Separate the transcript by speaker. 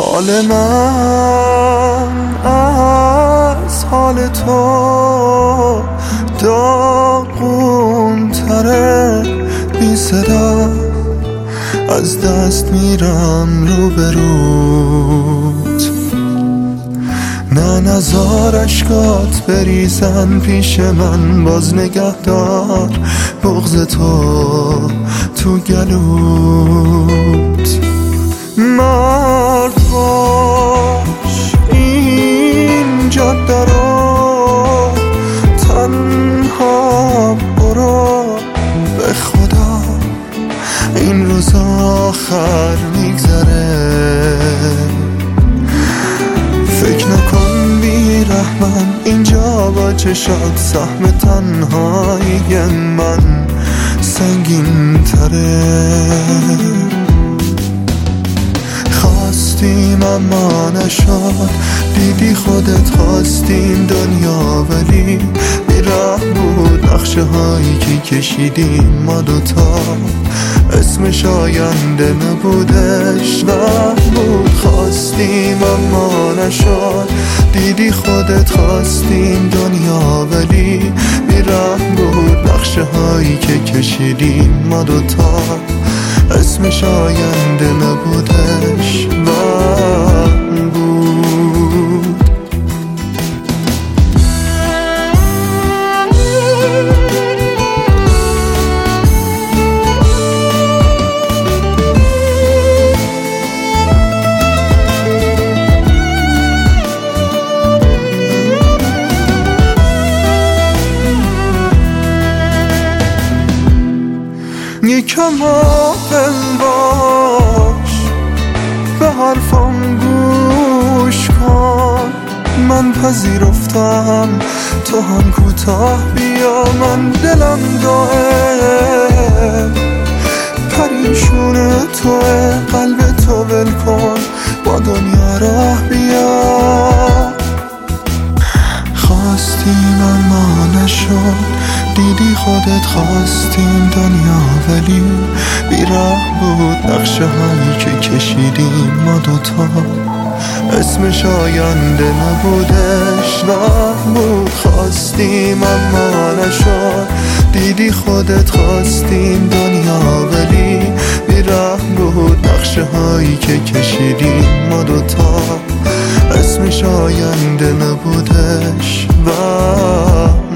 Speaker 1: حال من از حال تو داغون تره، بی صدا از دست میرم رو به روت. نه نزار اشکات بریزن پیش من، باز نگه دار بغض تو گلوت. مرد باش این جاده رو تنها برو، به خدا این روز آخر میگذره. فکر نکن بی رحمن اینجا با چشات سهم تنهایی من سنگین تره. خواستیم اما نشد، دیدی خودت خواستیم دنیا ولی بیراه بود نقشه هایی که کشیدیم ما دوتا. اسمش آینده نبودش وهم بود. خواستیم اما نشد، دیدی خودت خواستیم دنیا ولی بیراه بود نقشه هایی که کشیدیم ما دوتا. اسمش آینده نبودش وهم بود. یکم عاقل باش، به حرفم گوش کن. من پذیرفتم تو هم کوتاه بیا، من دلم داره پریشون توه. قلب تو ول کن با دنیا راه بیا. خواستیم اما نشد، دیدی خودت خواستیم دنیا ولی بیراه بود نقشه هایی که کشیدیم ما دوتا. اسمش آینده نبودش وهم بود. خواستیم اما نشد، دیدی خودت خواستیم دنیا ولی بیراه بود نقشه هایی که کشیدیم ما دوتا. اسمش آینده نبودش وهم